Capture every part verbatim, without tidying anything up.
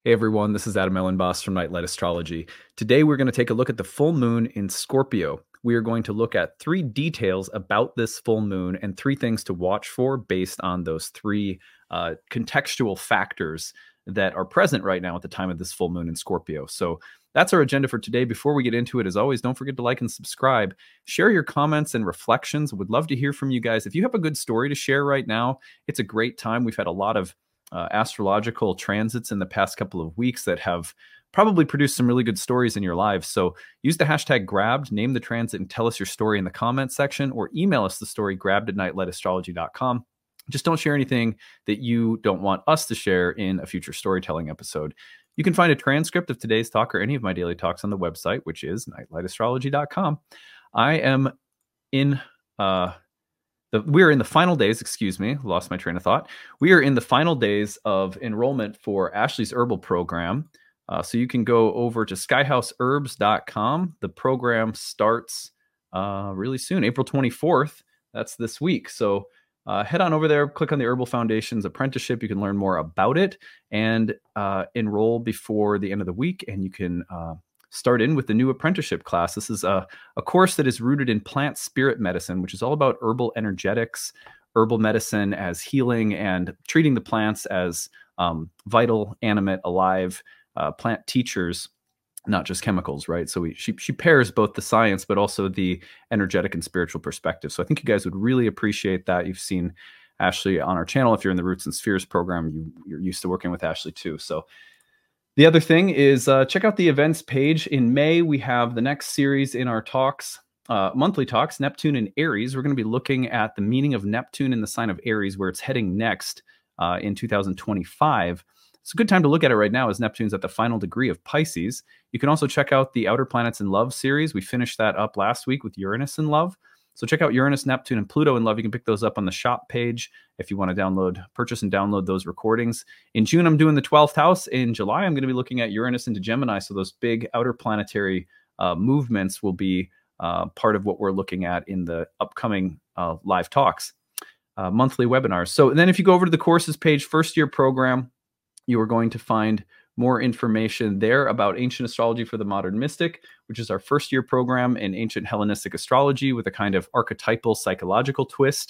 Hey everyone, this is Adam Ellenboss from Nightlight Astrology. Today we're going to take a look at the full moon in Scorpio. We are going to look at three details about this full moon and three things to watch for based on those three uh, contextual factors that are present right now at the time of this full moon in Scorpio. So that's our agenda for today. Before we get into it, as always, don't forget to like and subscribe. Share your comments and reflections. Would love to hear from you guys. If you have a good story to share right now, it's a great time. We've had a lot of Uh, astrological transits in the past couple of weeks that have probably produced some really good stories in your lives. So use the hashtag grabbed, name the transit, and tell us your story in the comments section, or email us the story grabbed at nightlight astrology dot com. Just don't share anything that you don't want us to share in a future storytelling episode. You can find a transcript of today's talk or any of my daily talks on the website, which is nightlight astrology dot com. I am in uh, The, we are in the final days, excuse me, lost my train of thought. We are in the final days of enrollment for Ashley's Herbal Program. Uh, so you can go over to skyhouse herbs dot com. The program starts uh, really soon, April twenty-fourth. That's this week. So uh, head on over there, click on the Herbal Foundation's apprenticeship. You can learn more about it and uh, enroll before the end of the week. And you can uh, start in with the new apprenticeship class. This is a, a course that is rooted in plant spirit medicine, which is all about herbal energetics, herbal medicine as healing, and treating the plants as um, vital, animate, alive uh, plant teachers, not just chemicals, right? So we, she, she pairs both the science, but also the energetic and spiritual perspective. So I think you guys would really appreciate that. You've seen Ashley on our channel. If you're in the Roots and Spheres program, you, you're used to working with Ashley too. So the other thing is uh, check out the events page. In May, we have the next series in our talks, uh, monthly talks, Neptune and Aries. We're going to be looking at the meaning of Neptune in the sign of Aries, where it's heading next uh, in two thousand twenty-five. It's a good time to look at it right now as Neptune's at the final degree of Pisces. You can also check out the Outer Planets in Love series. We finished that up last week with Uranus in Love. So check out Uranus, Neptune, and Pluto in Love. You can pick those up on the shop page if you want to download, purchase and download those recordings. In June, I'm doing the twelfth house. In July, I'm going to be looking at Uranus into Gemini. So those big outer planetary uh, movements will be uh, part of what we're looking at in the upcoming uh, live talks, uh, monthly webinars. So then if you go over to the courses page, first year program, you are going to find more information there about Ancient Astrology for the Modern Mystic, which is our first year program in ancient Hellenistic astrology with a kind of archetypal psychological twist.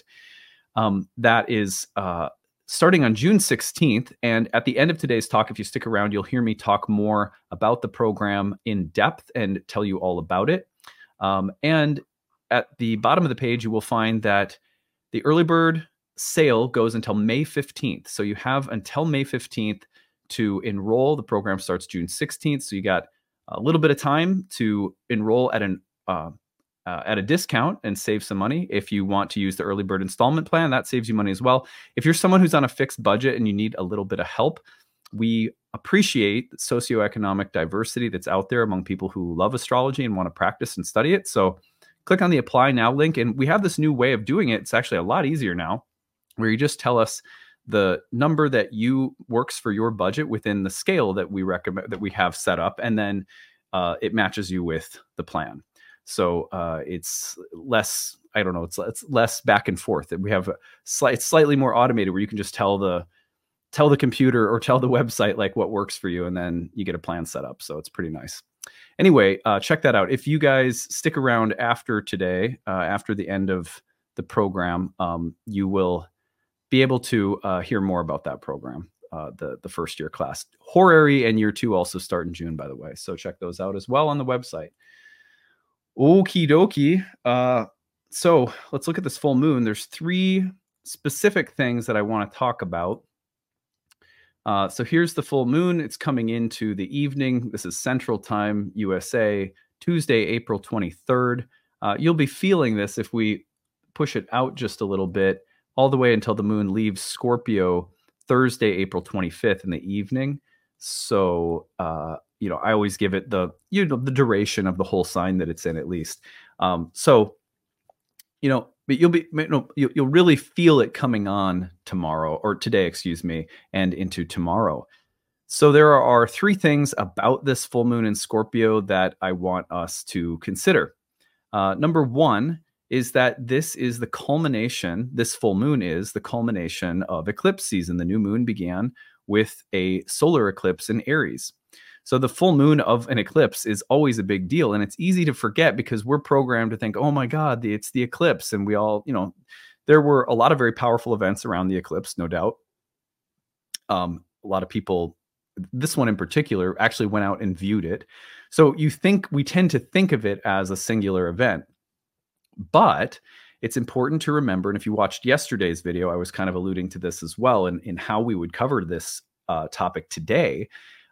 Um, that is uh, starting on June sixteenth. And at the end of today's talk, if you stick around, you'll hear me talk more about the program in depth and tell you all about it. Um, and at the bottom of the page, you will find that the early bird sale goes until May fifteenth. So you have until May fifteenth to enroll. The program starts June sixteenth. So you got a little bit of time to enroll at an uh, uh, at a discount and save some money. If you want to use the early bird installment plan, that saves you money as well. If you're someone who's on a fixed budget and you need a little bit of help, we appreciate the socioeconomic diversity that's out there among people who love astrology and want to practice and study it. So click on the Apply Now link. And we have this new way of doing it. It's actually a lot easier now, where you just tell us the number that you works for your budget within the scale that we recommend, that we have set up, and then uh, it matches you with the plan. So uh, it's less, I don't know, it's, it's less back and forth. We have a slight, it's slightly more automated, where you can just tell the tell the computer or tell the website like what works for you, and then you get a plan set up. So it's pretty nice. Anyway, uh, check that out. If you guys stick around after today, uh, after the end of the program, um, you will be able to uh, hear more about that program, uh, the, the first year class. Horary and year two also start in June, by the way. So check those out as well on the website. Okie dokie. Uh, so let's look at this full moon. There's three specific things that I want to talk about. Uh, so here's the full moon. It's coming into the evening. This is Central Time, U S A, Tuesday, April twenty-third. Uh, you'll be feeling this if we push it out just a little bit, all the way until the moon leaves Scorpio Thursday, April twenty-fifth in the evening. So, uh, you know, I always give it the, you know, the duration of the whole sign that it's in at least. Um, so, you know, but you'll be, you know, you, you'll really feel it coming on tomorrow, or today, excuse me, and into tomorrow. So there are three things about this full moon in Scorpio that I want us to consider. Uh, number one is that this is the culmination, this full moon is the culmination of eclipse season. The new moon began with a solar eclipse in Aries. So the full moon of an eclipse is always a big deal. And it's easy to forget because we're programmed to think, oh my God, it's the eclipse. And we all, you know, there were a lot of very powerful events around the eclipse, no doubt. Um, a lot of people, this one in particular, actually went out and viewed it. So you think, we tend to think of it as a singular event. But it's important to remember, and if you watched yesterday's video, I was kind of alluding to this as well in, in how we would cover this uh, topic today.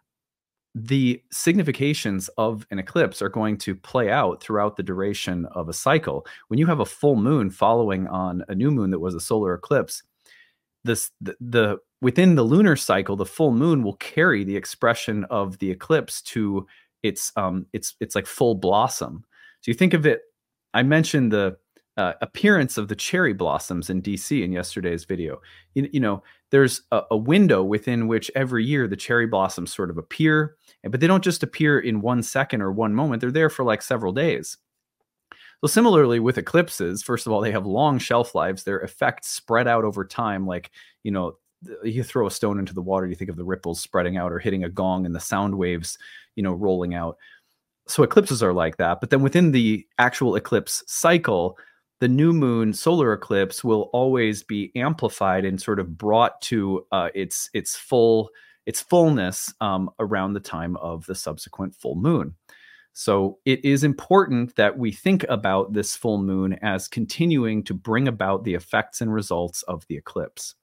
The significations of an eclipse are going to play out throughout the duration of a cycle. When you have a full moon following on a new moon that was a solar eclipse, this the, the within the lunar cycle, the full moon will carry the expression of the eclipse to its um its it's like full blossom. So you think of it, I mentioned the uh, appearance of the cherry blossoms in D C in yesterday's video. You, you know, there's a, a window within which every year the cherry blossoms sort of appear, but they don't just appear in one second or one moment. They're there for like several days. So similarly with eclipses, first of all, they have long shelf lives. Their effects spread out over time. Like, you know, you throw a stone into the water, you think of the ripples spreading out, or hitting a gong and the sound waves, you know, rolling out. So eclipses are like that. But then within the actual eclipse cycle, the new moon solar eclipse will always be amplified and sort of brought to uh, its its full its fullness um, around the time of the subsequent full moon. So it is important that we think about this full moon as continuing to bring about the effects and results of the eclipse.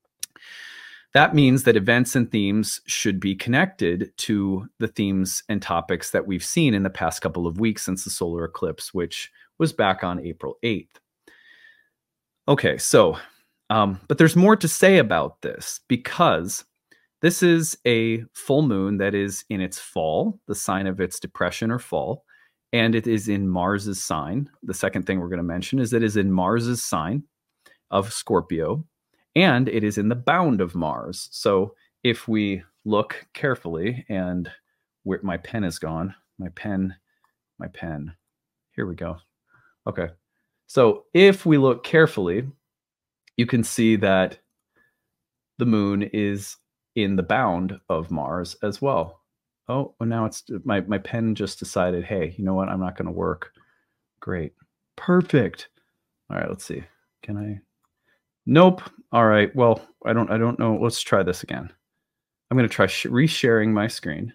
That means that events and themes should be connected to the themes and topics that we've seen in the past couple of weeks since the solar eclipse, which was back on April eighth. Okay, so, um, but there's more to say about this because this is a full moon that is in its fall, the sign of its depression or fall, and it is in Mars's sign. The second thing we're going to mention is that it is in Mars's sign of Scorpio, and it is in the bound of Mars. So if we look carefully, and where my pen is gone, my pen, my pen, here we go. Okay, so if we look carefully, you can see that the moon is in the bound of Mars as well. Oh, well now it's my, my pen just decided, hey, you know what? I'm not going to work. Great. Perfect. All right, let's see. Can I? Nope. All right. Well, I don't, I don't know. Let's try this again. I'm going to try sh- resharing my screen.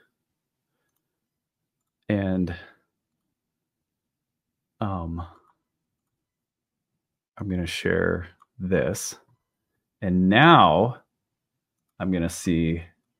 And um, I'm going to share this. And now I'm going to see.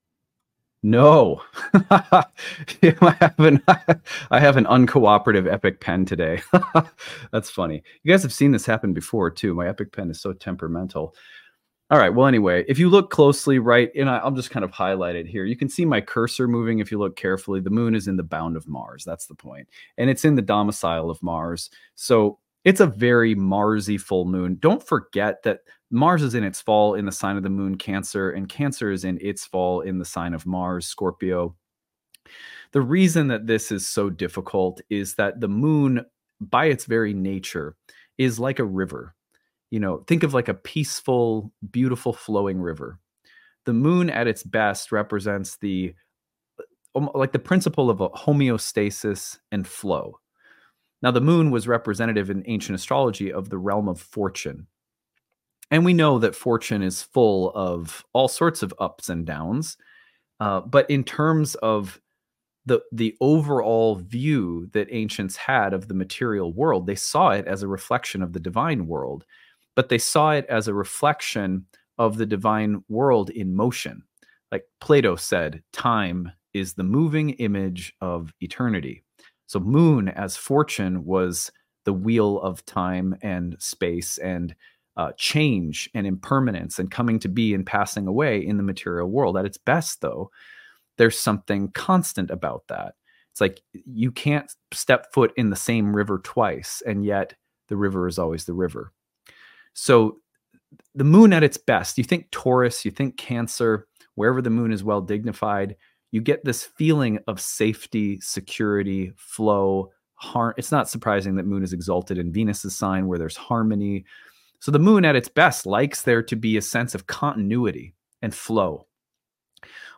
No, I have an I have an uncooperative Epic Pen today. That's funny. You guys have seen this happen before too. My Epic Pen is so temperamental. All right. Well, anyway, if you look closely, right, and I'll just kind of highlight it here. You can see my cursor moving. If you look carefully, the moon is in the bound of Mars. That's the point, and it's in the domicile of Mars. So it's a very Marsy full moon. Don't forget that Mars is in its fall in the sign of the moon, Cancer, and Cancer is in its fall in the sign of Mars, Scorpio. The reason that this is so difficult is that the moon, by its very nature, is like a river. You know, think of like a peaceful, beautiful flowing river. The moon at its best represents the, like the principle of a homeostasis and flow. Now, the moon was representative in ancient astrology of the realm of fortune. And we know that fortune is full of all sorts of ups and downs. Uh, but in terms of the, the overall view that ancients had of the material world, they saw it as a reflection of the divine world. But they saw it as a reflection of the divine world in motion. Like Plato said, time is the moving image of eternity. So moon as fortune was the wheel of time and space and uh, change and impermanence and coming to be and passing away in the material world. At its best, though, there's something constant about that. It's like you can't step foot in the same river twice, and yet the river is always the river. So the moon at its best, you think Taurus, you think Cancer, wherever the moon is well dignified, you get this feeling of safety, security, flow, harm. It's not surprising that moon is exalted in Venus's sign where there's harmony. So the moon at its best likes there to be a sense of continuity and flow.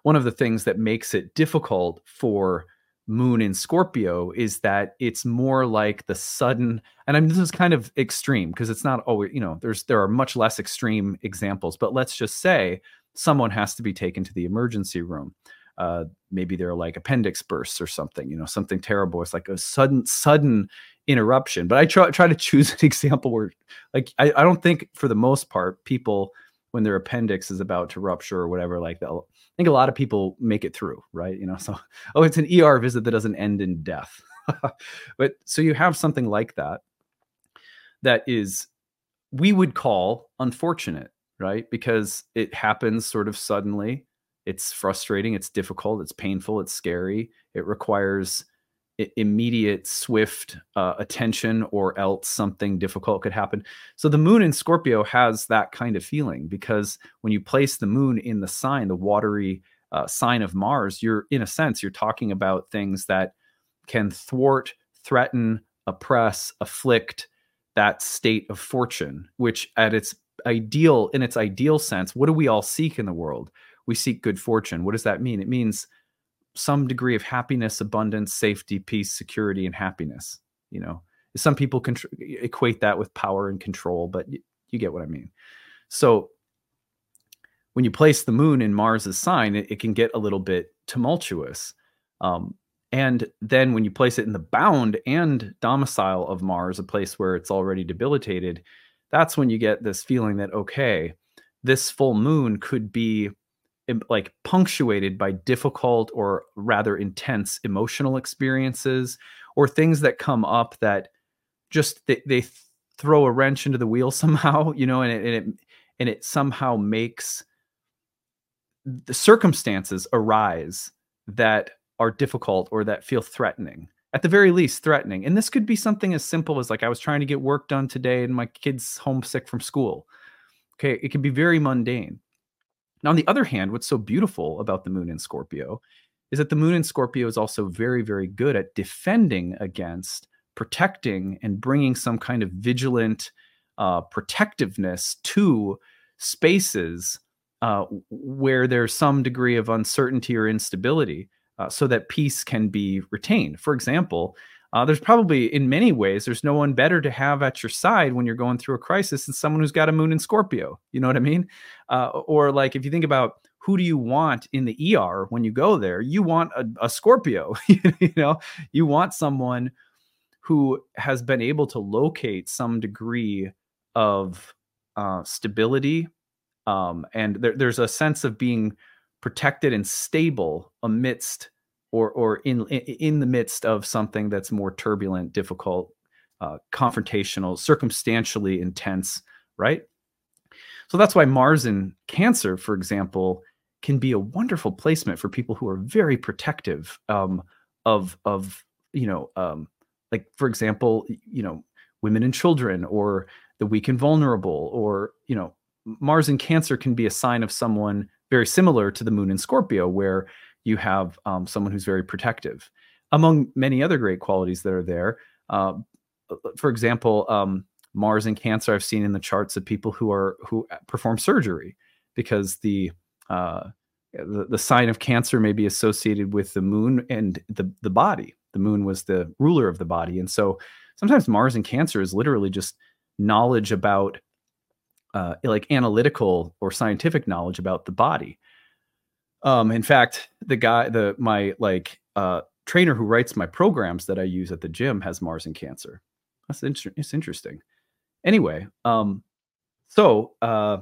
one of the things that makes it difficult for moon in Scorpio is that it's more like the sudden, and I mean, this is kind of extreme because it's not always, you know, there's there are much less extreme examples, but let's just say someone has to be taken to the emergency room. Uh, maybe they're like appendix bursts or something, you know, something terrible. It's like a sudden, sudden interruption. But I try try to choose an example where, like, I, I don't think for the most part, people when their appendix is about to rupture or whatever, like they'll I think a lot of people make it through, right? You know, so oh, it's an E R visit that doesn't end in death. But so you have something like that that is we would call unfortunate, right? Because it happens sort of suddenly. It's frustrating, it's difficult, it's painful, it's scary. It requires i- immediate, swift uh, attention, or else something difficult could happen. So the moon in Scorpio has that kind of feeling because when you place the moon in the sign, the watery uh, sign of Mars, you're in a sense, you're talking about things that can thwart, threaten, oppress, afflict that state of fortune, which at its ideal, in its ideal sense, what do we all seek in the world? We seek good fortune. What does that mean? It means some degree of happiness, abundance, safety, peace, security, and happiness. You know, some people can tr- equate that with power and control, but y- you get what I mean. So when you place the moon in Mars's sign, it, it can get a little bit tumultuous. Um, and then when you place it in the bound and domicile of Mars, a place where it's already debilitated, that's when you get this feeling that, okay, this full moon could be like punctuated by difficult or rather intense emotional experiences or things that come up that just they, they th- throw a wrench into the wheel somehow, you know, and it, and it and it somehow makes the circumstances arise that are difficult or that feel threatening, at the very least threatening. And this could be something as simple as like I was trying to get work done today and my kid's homesick from school. Okay, it can be very mundane. Now, on the other hand, what's so beautiful about the moon in Scorpio is that the moon in Scorpio is also very, very good at defending against, protecting, and bringing some kind of vigilant uh, protectiveness to spaces uh, where there's some degree of uncertainty or instability uh, so that peace can be retained. For example, uh, there's probably, in many ways, there's no one better to have at your side when you're going through a crisis than someone who's got a moon in Scorpio. You know what I mean? Uh, or like if you think about who do you want in the E R when you go there, you want a, a Scorpio. You know, you want someone who has been able to locate some degree of uh, stability, um, and there, there's a sense of being protected and stable amidst or or in in the midst of something that's more turbulent, difficult, uh, confrontational, circumstantially intense, right? So that's why Mars in Cancer, for example, can be a wonderful placement for people who are very protective um, of of you know um, like for example you know women and children or the weak and vulnerable, or you know Mars in Cancer can be a sign of someone very similar to the moon in Scorpio, where you have um, someone who's very protective, among many other great qualities that are there. Uh, for example, um, Mars in Cancer, I've seen in the charts of people who are who perform surgery because the uh, the, the sign of Cancer may be associated with the moon and the the body. The moon was the ruler of the body, and so sometimes Mars in Cancer is literally just knowledge about uh, like analytical or scientific knowledge about the body. Um, in fact, the guy, the my like uh, trainer who writes my programs that I use at the gym has Mars in Cancer. That's inter- it's interesting. Anyway, um, so uh,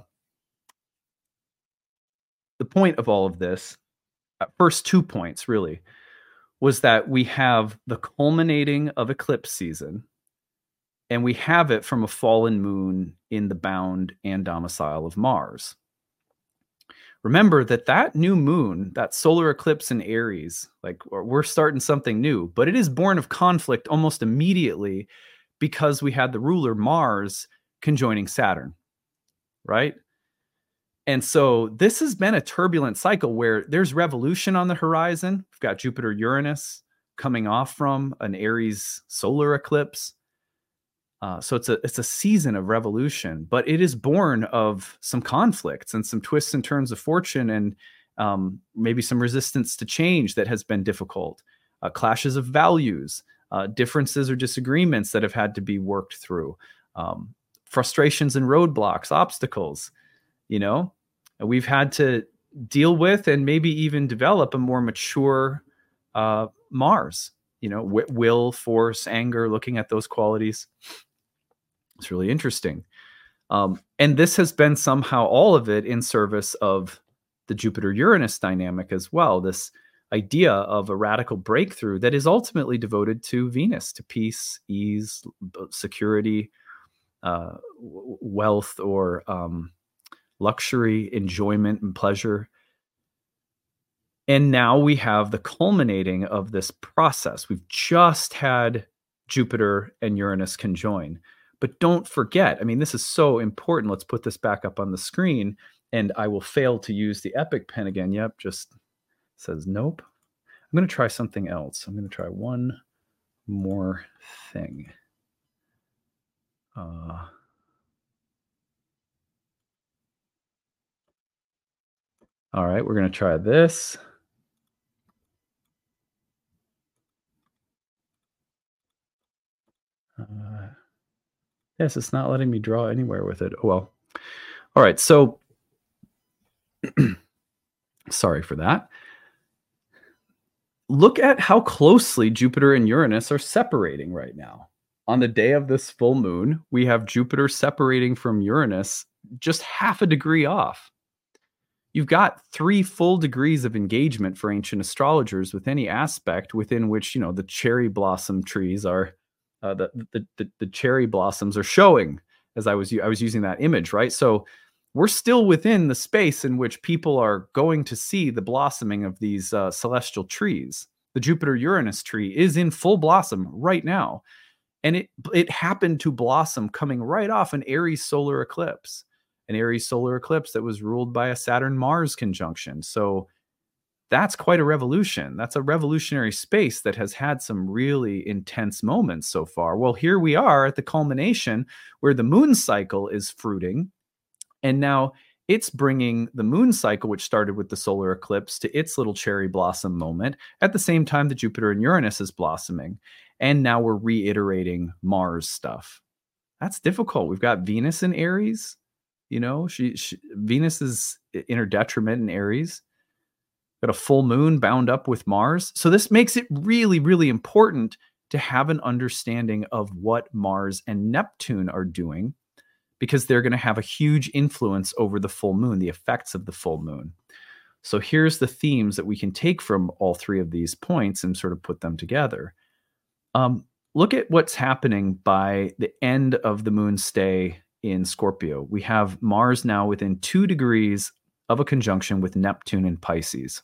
the point of all of this, uh, first two points really, was that we have the culminating of eclipse season, and we have it from a fallen moon in the bound and domicile of Mars. Remember that that new moon, that solar eclipse in Aries, like we're starting something new, but it is born of conflict almost immediately because we had the ruler Mars conjoining Saturn, right? And so this has been a turbulent cycle where there's revolution on the horizon. We've got Jupiter Uranus coming off from an Aries solar eclipse. Uh, so it's a it's a season of revolution, but it is born of some conflicts and some twists and turns of fortune, and um, maybe some resistance to change that has been difficult, uh, clashes of values, uh, differences or disagreements that have had to be worked through, um, frustrations and roadblocks, obstacles, you know, and we've had to deal with and maybe even develop a more mature uh, Mars, you know, w- will, force, anger, looking at those qualities. It's really interesting. Um, and this has been somehow all of it in service of the Jupiter-Uranus dynamic as well, this idea of a radical breakthrough that is ultimately devoted to Venus, to peace, ease, security, uh, wealth, or um, luxury, enjoyment, and pleasure. And now we have the culminating of this process. We've just had Jupiter and Uranus conjoin. But don't forget, I mean, this is so important. Let's put this back up on the screen. And I will fail to use the Epic pen again. Yep, just says nope. I'm going to try something else. I'm going to try one more thing. Uh, all right, we're going to try this. Uh, yes, it's not letting me draw anywhere with it. Oh, well. All right, so sorry for that. Look at how closely Jupiter and Uranus are separating right now. On the day of this full moon, we have Jupiter separating from Uranus just half a degree off. You've got three full degrees of engagement for ancient astrologers with any aspect within which, you know, the cherry blossom trees are, uh, the, the, the, the cherry blossoms are showing, as I was, I was using that image, right? So we're still within the space in which people are going to see the blossoming of these uh, celestial trees. The Jupiter-Uranus tree is in full blossom right now. And it, it happened to blossom coming right off an Aries solar eclipse. An Aries solar eclipse that was ruled by a Saturn-Mars conjunction. So that's quite a revolution. That's a revolutionary space that has had some really intense moments so far. Well, here we are at the culmination where the moon cycle is fruiting. And now it's bringing the moon cycle, which started with the solar eclipse, to its little cherry blossom moment at the same time that Jupiter and Uranus is blossoming. And now we're reiterating Mars stuff. That's difficult. We've got Venus in Aries. You know, she, she Venus is in her detriment in Aries. Got a full moon bound up with Mars. So this makes it really, really important to have an understanding of what Mars and Neptune are doing, because they're going to have a huge influence over the full moon, the effects of the full moon. So here's the themes that we can take from all three of these points and sort of put them together. Um, look at what's happening by the end of the moon stay in Scorpio. We have Mars now within two degrees of a conjunction with Neptune in Pisces.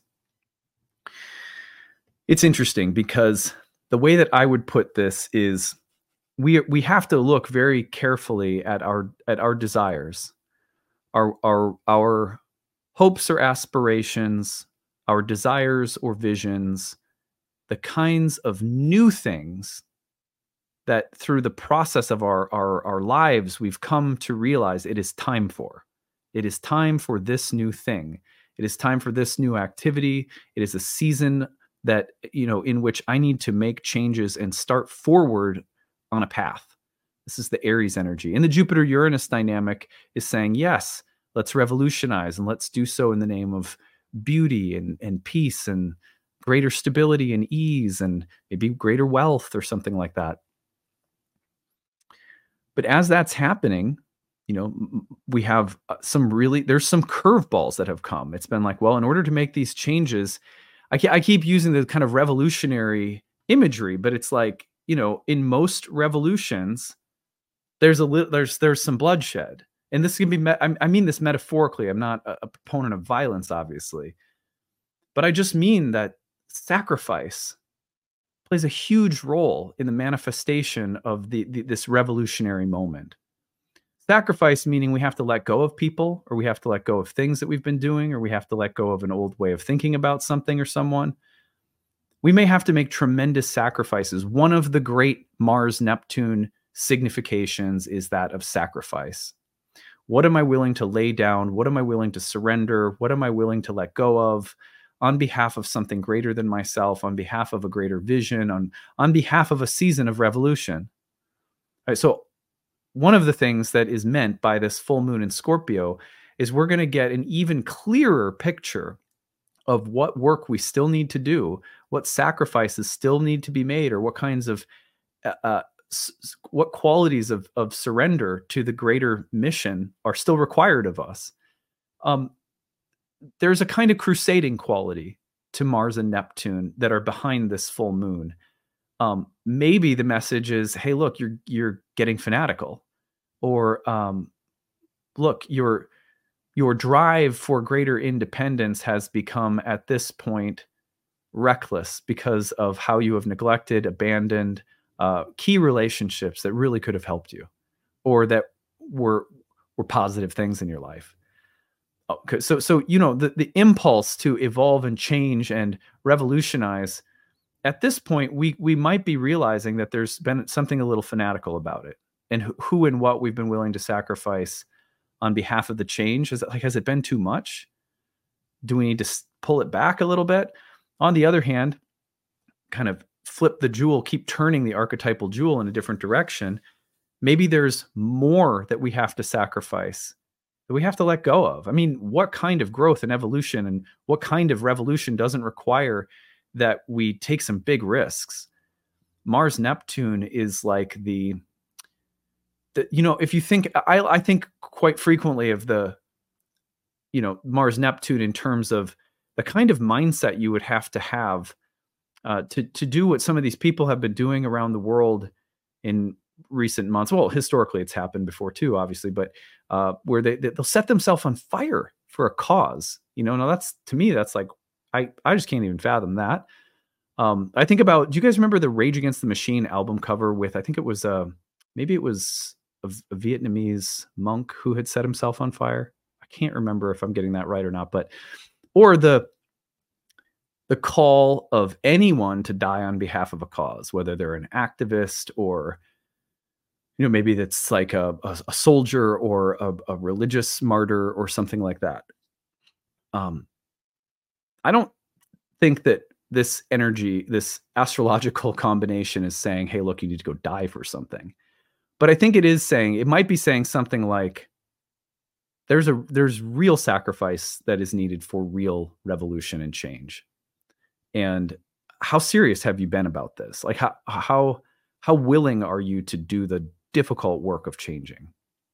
It's interesting because the way that I would put this is we we have to look very carefully at our at our desires, our our our hopes or aspirations, our desires or visions, the kinds of new things that through the process of our, our, our lives, we've come to realize it is time for. It is time for this new thing. It is time for this new activity. It is a season that, you know, in which I need to make changes and start forward on a path. This is the Aries energy. And the Jupiter-Uranus dynamic is saying, yes, let's revolutionize, and let's do so in the name of beauty and, and peace and greater stability and ease and maybe greater wealth or something like that. But as that's happening, you know, we have some really, there's some curveballs that have come. It's been like, well, in order to make these changes, I, I keep using the kind of revolutionary imagery, but it's like, you know, in most revolutions, there's a li- there's there's some bloodshed, and this can be. Me- I, I mean this metaphorically. I'm not a, a proponent of violence, obviously, but I just mean that sacrifice plays a huge role in the manifestation of the, the this revolutionary moment. Sacrifice meaning we have to let go of people, or we have to let go of things that we've been doing, or we have to let go of an old way of thinking about something or someone. We may have to make tremendous sacrifices. One of the great Mars-Neptune significations is that of sacrifice. What am I willing to lay down? What am I willing to surrender? What am I willing to let go of on behalf of something greater than myself, on behalf of a greater vision, on, on behalf of a season of revolution? All right, so one of the things that is meant by this full moon in Scorpio is we're going to get an even clearer picture of what work we still need to do, what sacrifices still need to be made, or what kinds of uh, uh, s- what qualities of of surrender to the greater mission are still required of us. Um, there's a kind of crusading quality to Mars and Neptune that are behind this full moon. Um, maybe the message is, "Hey, look, you're you're getting fanatical," or um, "Look, your your drive for greater independence has become at this point reckless because of how you have neglected, abandoned uh, key relationships that really could have helped you, or that were were positive things in your life." Okay, so so you know the the impulse to evolve and change and revolutionize, at this point we we might be realizing that there's been something a little fanatical about it, and who, who and what we've been willing to sacrifice on behalf of the change. Is it like, has it been too much? Do we need to s- pull it back a little bit? On the other hand, kind of flip the jewel, keep turning the archetypal jewel in a different direction. Maybe there's more that we have to sacrifice, that we have to let go of. I mean, what kind of growth and evolution and what kind of revolution doesn't require that we take some big risks? Mars Neptune is like the, the you know, if you think, I, I think quite frequently of the, you know, Mars Neptune in terms of the kind of mindset you would have to have uh, to to do what some of these people have been doing around the world in recent months. Well, historically, it's happened before too, obviously, but uh, where they they'll set themselves on fire for a cause. You know, now that's, to me, that's like, I I just can't even fathom that. Um, I think about. Do you guys remember the Rage Against the Machine album cover with? I think it was uh, maybe it was a, a Vietnamese monk who had set himself on fire. I can't remember if I'm getting that right or not, but or the the call of anyone to die on behalf of a cause, whether they're an activist or, you know, maybe that's like a, a, a soldier or a, a religious martyr or something like that. Um, I don't think that this energy, this astrological combination is saying, hey, look, you need to go die for something. But I think it is saying, it might be saying something like, there's a there's real sacrifice that is needed for real revolution and change. And how serious have you been about this? Like how how how willing are you to do the difficult work of changing?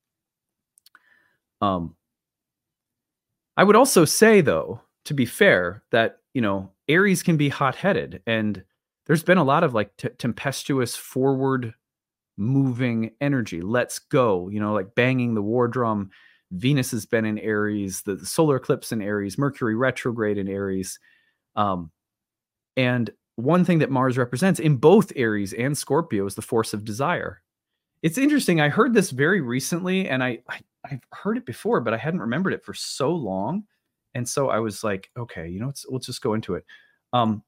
Um, I would also say, though, to be fair, that you know Aries can be hot-headed, and there's been a lot of like t- tempestuous, forward-moving energy. Let's go, you know, like banging the war drum. Venus has been in Aries, the, the solar eclipse in Aries, Mercury retrograde in Aries. Um, And one thing that Mars represents in both Aries and Scorpio is the force of desire. It's interesting. I heard this very recently, and I, I I've heard it before, but I hadn't remembered it for so long. And so I was like, okay, you know, let's, let's just go into it. Um,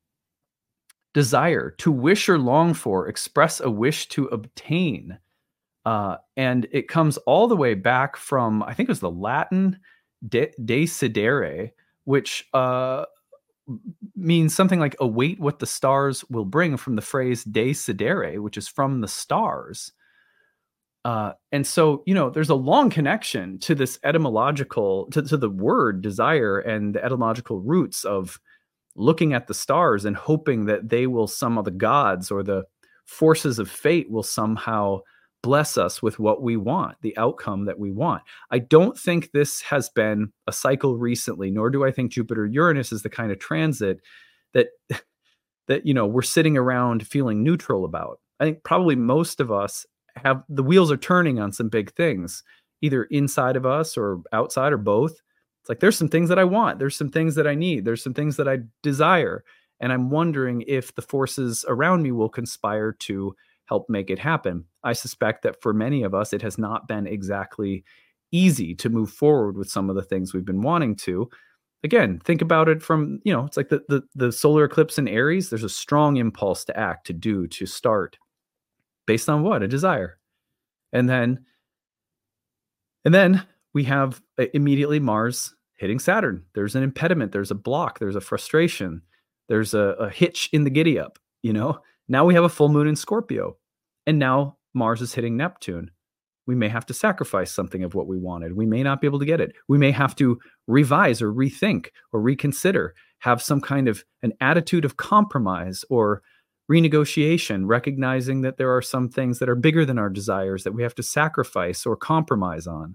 desire, to wish or long for, express a wish to obtain. Uh, and it comes all the way back from, I think it was the Latin de, desidere, which uh, means something like await what the stars will bring, from the phrase desidere, which is from the stars. Uh, and so, you know, there's a long connection to this etymological, to, to the word desire and the etymological roots of looking at the stars and hoping that they will, some of the gods or the forces of fate will somehow bless us with what we want, the outcome that we want. I don't think this has been a cycle recently, nor do I think Jupiter Uranus is the kind of transit that that you know we're sitting around feeling neutral about. I think probably most of us have, the wheels are turning on some big things, either inside of us or outside or both. It's like there's some things that I want, there's some things that I need, there's some things that I desire, and I'm wondering if the forces around me will conspire to help make it happen. I suspect that for many of us, it has not been exactly easy to move forward with some of the things we've been wanting to. Again, think about it from, you know, it's like the the, the solar eclipse in Aries. There's a strong impulse to act, to do, to start, based on what? A desire. And then And then we have uh, immediately Mars hitting Saturn. There's an impediment, there's a block, there's a frustration, there's a, a hitch in the giddy up, you know? Now we have a full moon in Scorpio. And now Mars is hitting Neptune. We may have to sacrifice something of what we wanted. We may not be able to get it. We may have to revise or rethink or reconsider, have some kind of an attitude of compromise or renegotiation, recognizing that there are some things that are bigger than our desires that we have to sacrifice or compromise on.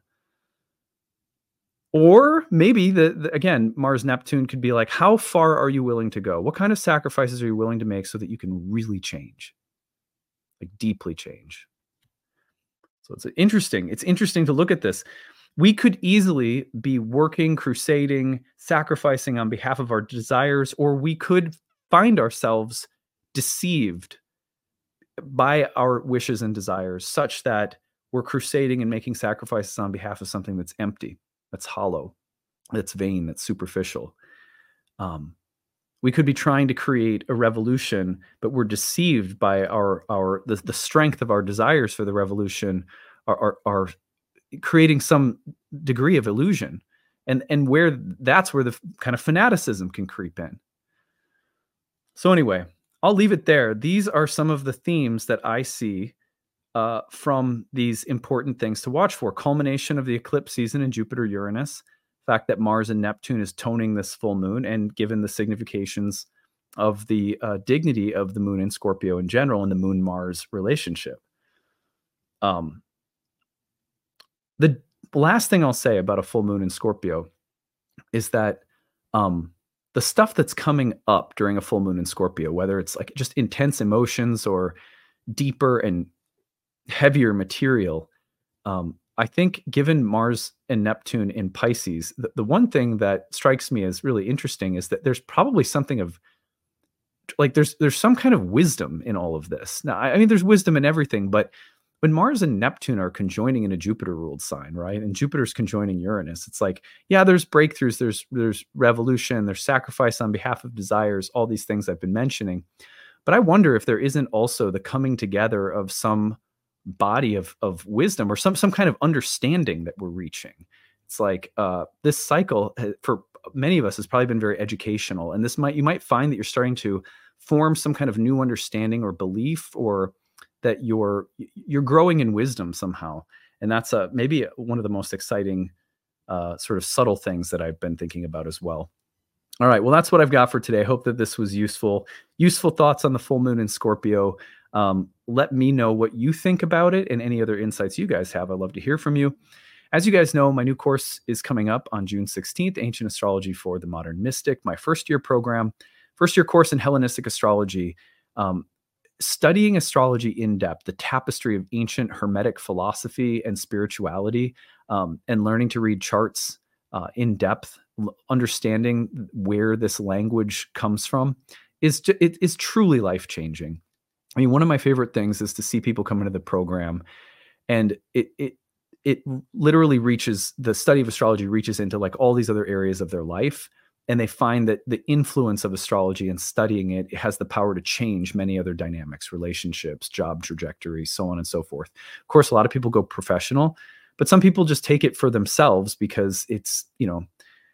Or maybe the, the again, Mars Neptune could be like, how far are you willing to go? What kind of sacrifices are you willing to make so that you can really change, like deeply change? So it's interesting. It's interesting to look at this. We could easily be working, crusading, sacrificing on behalf of our desires, or we could find ourselves deceived by our wishes and desires such that we're crusading and making sacrifices on behalf of something that's empty, that's hollow, that's vain, that's superficial. Um, we could be trying to create a revolution, but we're deceived by our our the, the strength of our desires for the revolution are, are, are creating some degree of illusion. And, and where that's where the kind of fanaticism can creep in. So anyway, I'll leave it there. These are some of the themes that I see uh, from these important things to watch for. Culmination of the eclipse season in Jupiter-Uranus, fact that Mars and Neptune is toning this full moon, and given the significations of the uh, dignity of the moon in Scorpio in general and the moon-Mars relationship. Um, the last thing I'll say about a full moon in Scorpio is that um, the stuff that's coming up during a full moon in Scorpio, whether it's like just intense emotions or deeper and heavier material, um, I think given Mars and Neptune in Pisces, the, the one thing that strikes me as really interesting is that there's probably something of like, there's, there's some kind of wisdom in all of this. Now, I, I mean, there's wisdom in everything, but when Mars and Neptune are conjoining in a Jupiter-ruled sign, right? And Jupiter's conjoining Uranus, it's like, yeah, there's breakthroughs, there's there's revolution, there's sacrifice on behalf of desires, all these things I've been mentioning. But I wonder if there isn't also the coming together of some body of of wisdom or some some kind of understanding that we're reaching. It's like uh, this cycle for many of us has probably been very educational, and this might you might find that you're starting to form some kind of new understanding or belief, or that you're you're growing in wisdom somehow. And that's a, maybe one of the most exciting uh, sort of subtle things that I've been thinking about as well. All right, well, that's what I've got for today. I hope that this was useful. Useful thoughts on the full moon in Scorpio. Um, let me know what you think about it and any other insights you guys have. I'd love to hear from you. As you guys know, my new course is coming up on June sixteenth, Ancient Astrology for the Modern Mystic, my first year program, first year course in Hellenistic astrology. Um, Studying astrology in depth, the tapestry of ancient Hermetic philosophy and spirituality, um, and learning to read charts uh, in depth, l- understanding where this language comes from, is ju- it is truly life changing. I mean, one of my favorite things is to see people come into the program, and it it it literally reaches, the study of astrology reaches into like all these other areas of their life. And they find that the influence of astrology and studying it has the power to change many other dynamics, relationships, job trajectories, so on and so forth. Of course, a lot of people go professional, but some people just take it for themselves because it's, you know,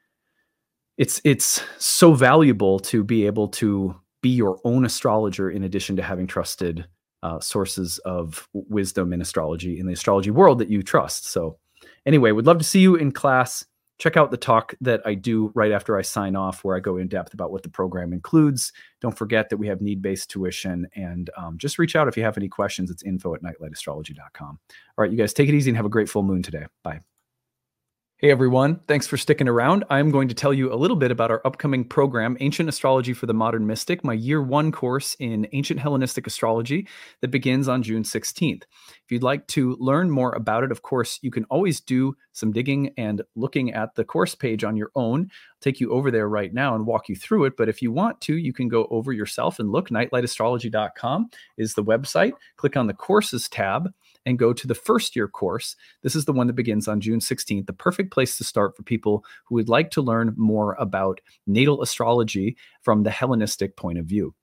it's it's so valuable to be able to be your own astrologer in addition to having trusted uh, sources of wisdom in astrology, in the astrology world that you trust. So anyway, would love to see you in class. Check out the talk that I do right after I sign off, where I go in depth about what the program includes. Don't forget that we have need-based tuition, and um, just reach out if you have any questions. It's info at nightlight astrology dot com. All right, you guys take it easy and have a great full moon today. Bye. Hey everyone, thanks for sticking around. I'm going to tell you a little bit about our upcoming program, Ancient Astrology for the Modern Mystic, my year one course in ancient Hellenistic astrology that begins on June sixteenth. If you'd like to learn more about it, of course, you can always do some digging and looking at the course page on your own. I'll take you over there right now and walk you through it. But if you want to, you can go over yourself and look. nightlight astrology dot com is the website. Click on the courses tab and go to the first year course. This is the one that begins on June sixteenth, the perfect place to start for people who would like to learn more about natal astrology from the Hellenistic point of view.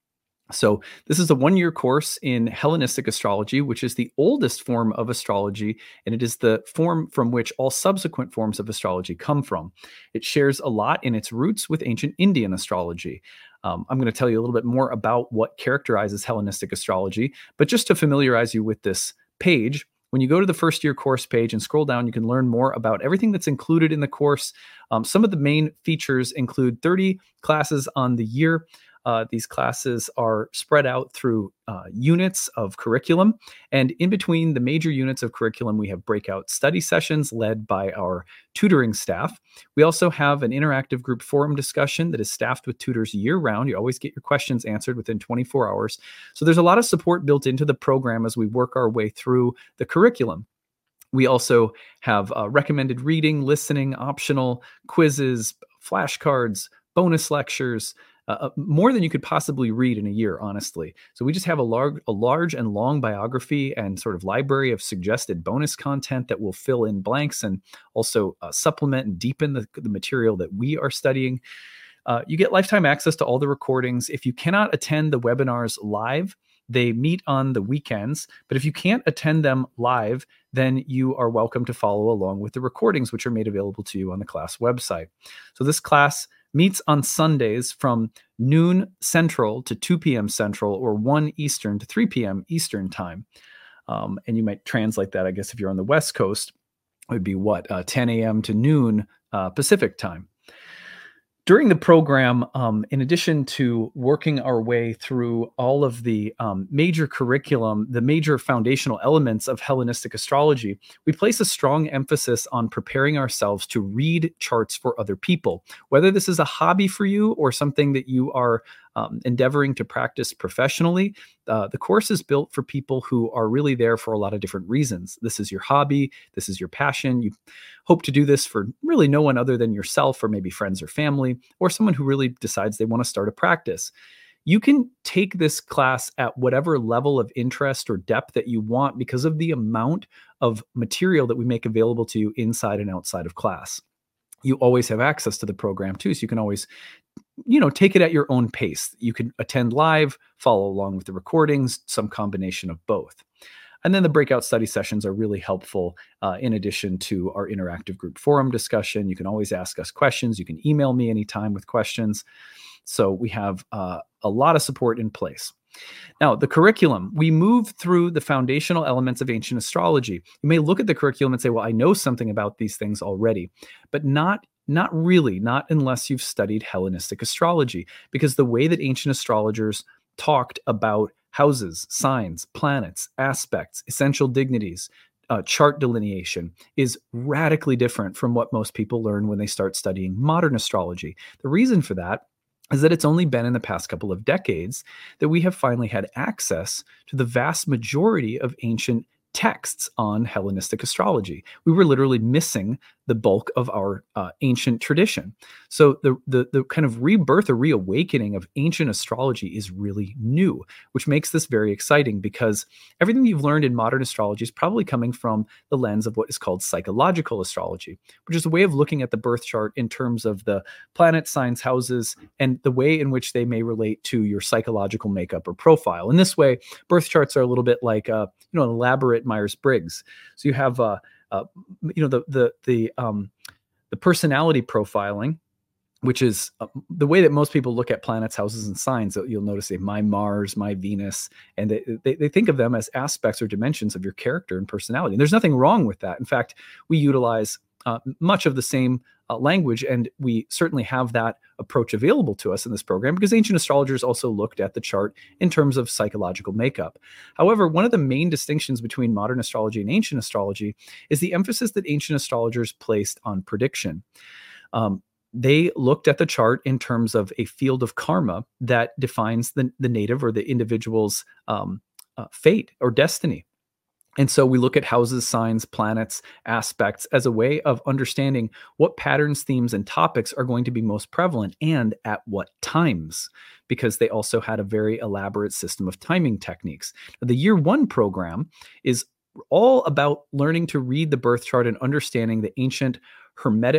So, this is a one year course in Hellenistic astrology, which is the oldest form of astrology, and it is the form from which all subsequent forms of astrology come from. It shares a lot in its roots with ancient Indian astrology. Um, I'm going to tell you a little bit more about what characterizes Hellenistic astrology, but just to familiarize you with this page, when you go to the first year course page and scroll down, you can learn more about everything that's included in the course. Um, some of the main features include thirty classes on the year. Uh, these classes are spread out through uh, units of curriculum. And in between the major units of curriculum, we have breakout study sessions led by our tutoring staff. We also have an interactive group forum discussion that is staffed with tutors year round. You always get your questions answered within twenty-four hours. So there's a lot of support built into the program as we work our way through the curriculum. We also have uh, recommended reading, listening, optional quizzes, flashcards, bonus lectures, uh, more than you could possibly read in a year, honestly. So we just have a large, a large and long biography and sort of library of suggested bonus content that will fill in blanks and also uh, supplement and deepen the, the material that we are studying. Uh, you get lifetime access to all the recordings. If you cannot attend the webinars live, they meet on the weekends, but if you can't attend them live, then you are welcome to follow along with the recordings, which are made available to you on the class website. So this class meets on Sundays from noon Central to two p.m. Central, or one Eastern to three p.m. Eastern time. Um, and you might translate that, I guess, if you're on the West Coast, it would be what, uh, ten a.m. to noon uh, Pacific time. During the program, um, in addition to working our way through all of the um, major curriculum, the major foundational elements of Hellenistic astrology, we place a strong emphasis on preparing ourselves to read charts for other people. Whether this is a hobby for you or something that you are um, endeavoring to practice professionally, uh, the course is built for people who are really there for a lot of different reasons. This is your hobby. This is your passion. You hope to do this for really no one other than yourself, or maybe friends or family, or someone who really decides they want to start a practice. You can take this class at whatever level of interest or depth that you want because of the amount of material that we make available to you inside and outside of class. You always have access to the program too, so you can always, you know, take it at your own pace. You can attend live, follow along with the recordings, some combination of both. And then the breakout study sessions are really helpful uh, in addition to our interactive group forum discussion. You can always ask us questions. You can email me anytime with questions. So we have uh, a lot of support in place. Now, the curriculum, we move through the foundational elements of ancient astrology. You may look at the curriculum and say, well, I know something about these things already, but not Not really, not unless you've studied Hellenistic astrology, because the way that ancient astrologers talked about houses, signs, planets, aspects, essential dignities, uh, chart delineation is radically different from what most people learn when they start studying modern astrology. The reason for that is that it's only been in the past couple of decades that we have finally had access to the vast majority of ancient texts on Hellenistic astrology. We were literally missing the bulk of our uh, ancient tradition. So the, the the kind of rebirth or reawakening of ancient astrology is really new, which makes this very exciting because everything you've learned in modern astrology is probably coming from the lens of what is called psychological astrology, which is a way of looking at the birth chart in terms of the planet, signs, houses, and the way in which they may relate to your psychological makeup or profile. In this way, birth charts are a little bit like a, you know, an elaborate Myers-Briggs. So you have uh, uh, you know, the the the um, the personality profiling, which is uh, the way that most people look at planets, houses, and signs. So you'll notice, say, my Mars, my Venus, and they, they they think of them as aspects or dimensions of your character and personality. And there's nothing wrong with that. In fact, we utilize uh, much of the same uh, language, and we certainly have that approach available to us in this program because ancient astrologers also looked at the chart in terms of psychological makeup. However, one of the main distinctions between modern astrology and ancient astrology is the emphasis that ancient astrologers placed on prediction. Um, they looked at the chart in terms of a field of karma that defines the, the native or the individual's um, uh, fate or destiny. And so we look at houses, signs, planets, aspects as a way of understanding what patterns, themes, and topics are going to be most prevalent and at what times, because they also had a very elaborate system of timing techniques. The year one program is all about learning to read the birth chart and understanding the ancient Hermetic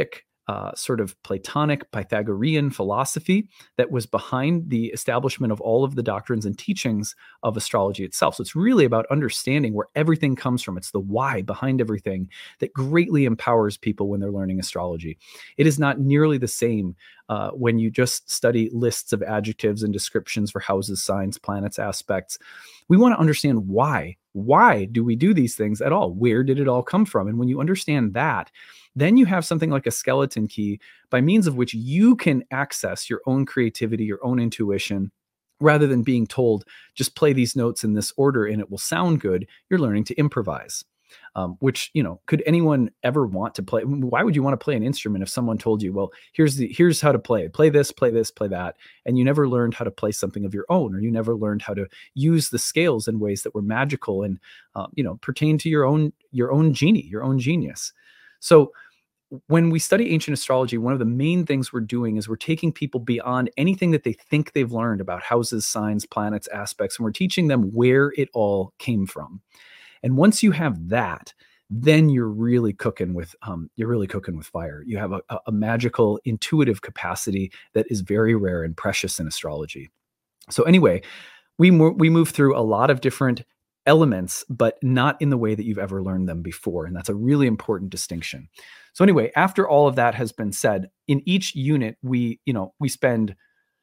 uh, sort of Platonic Pythagorean philosophy that was behind the establishment of all of the doctrines and teachings of astrology itself. So it's really about understanding where everything comes from. It's the why behind everything that greatly empowers people when they're learning astrology. It is not nearly the same uh, when you just study lists of adjectives and descriptions for houses, signs, planets, aspects. We want to understand why. Why do we do these things at all? Where did it all come from? And when you understand that, then you have something like a skeleton key by means of which you can access your own creativity, your own intuition, rather than being told, just play these notes in this order and it will sound good. You're learning to improvise. Um, which, you know, could anyone ever want to play? Why would you want to play an instrument if someone told you, well, here's the, here's how to play, play this, play this, play that. And you never learned how to play something of your own, or you never learned how to use the scales in ways that were magical and, uh, you know, pertain to your own, your own genie, your own genius. So when we study ancient astrology, one of the main things we're doing is we're taking people beyond anything that they think they've learned about houses, signs, planets, aspects, and we're teaching them where it all came from. And once you have that, then you're really cooking with um, you're really cooking with fire. You have a, a magical, intuitive capacity that is very rare and precious in astrology. So anyway, we mo- we move through a lot of different elements, but not in the way that you've ever learned them before, and that's a really important distinction. So anyway, after all of that has been said, in each unit, we you know we spend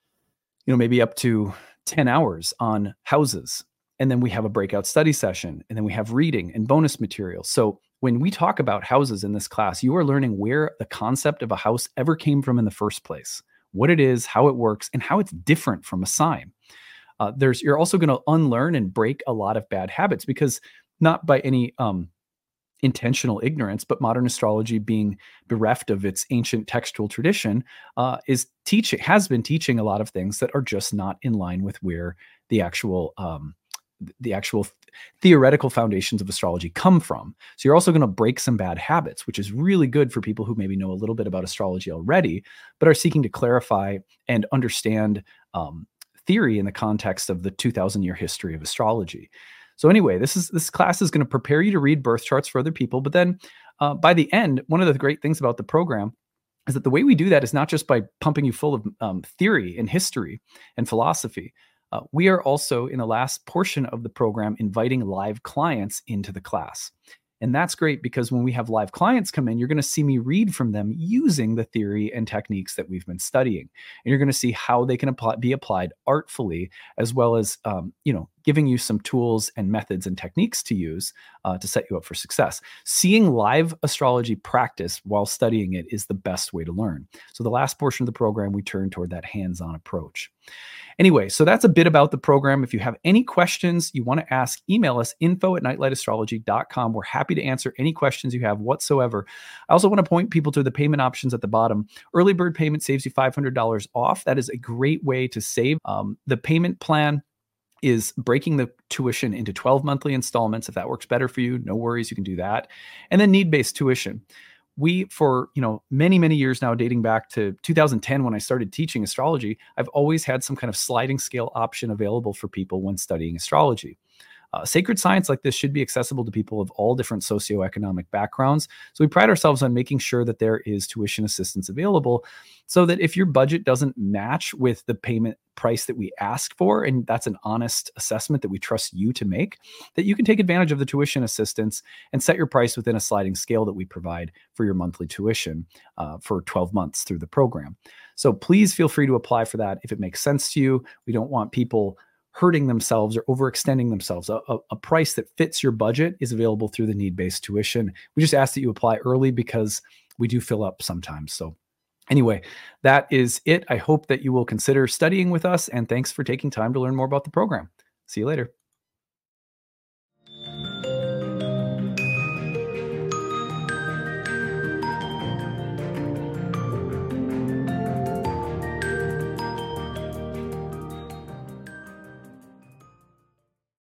you know maybe up to ten hours on houses. And then we have a breakout study session, and then we have reading and bonus material. So when we talk about houses in this class, you are learning where the concept of a house ever came from in the first place, what it is, how it works, and how it's different from a sign. Uh, there's you're also going to unlearn and break a lot of bad habits, because not by any um, intentional ignorance, but modern astrology, being bereft of its ancient textual tradition, uh, is teaching has been teaching a lot of things that are just not in line with where the actual um, the actual theoretical foundations of astrology come from. So you're also going to break some bad habits, which is really good for people who maybe know a little bit about astrology already, but are seeking to clarify and understand um, theory in the context of the two thousand year history of astrology. So anyway, this is this class is going to prepare you to read birth charts for other people. But then uh, by the end, one of the great things about the program is that the way we do that is not just by pumping you full of um, theory and history and philosophy. Uh, we are also, in the last portion of the program, inviting live clients into the class. And that's great, because when we have live clients come in, you're going to see me read from them using the theory and techniques that we've been studying. And you're going to see how they can apply, be applied artfully, as well as, um, you know, giving you some tools and methods and techniques to use uh, to set you up for success. Seeing live astrology practice while studying it is the best way to learn. So the last portion of the program, we turn toward that hands-on approach. Anyway, so that's a bit about the program. If you have any questions you want to ask, email us, info at nightlight astrology dot com. We're happy to answer any questions you have whatsoever. I also want to point people to the payment options at the bottom. Early bird payment saves you five hundred dollars off. That is a great way to save. Um, the payment plan is breaking the tuition into twelve monthly installments. If that works better for you, no worries, you can do that. And then need-based tuition. We, for you know many, many years now, dating back to two thousand ten when I started teaching astrology, I've always had some kind of sliding scale option available for people when studying astrology. Uh, sacred science like this should be accessible to people of all different socioeconomic backgrounds. So we pride ourselves on making sure that there is tuition assistance available, so that if your budget doesn't match with the payment price that we ask for, and that's an honest assessment that we trust you to make, that you can take advantage of the tuition assistance and set your price within a sliding scale that we provide for your monthly tuition uh, for twelve months through the program. So please feel free to apply for that if it makes sense to you. We don't want people hurting themselves or overextending themselves. A, a, a price that fits your budget is available through the need-based tuition. We just ask that you apply early, because we do fill up sometimes. So anyway, that is it. I hope that you will consider studying with us, and thanks for taking time to learn more about the program. See you later.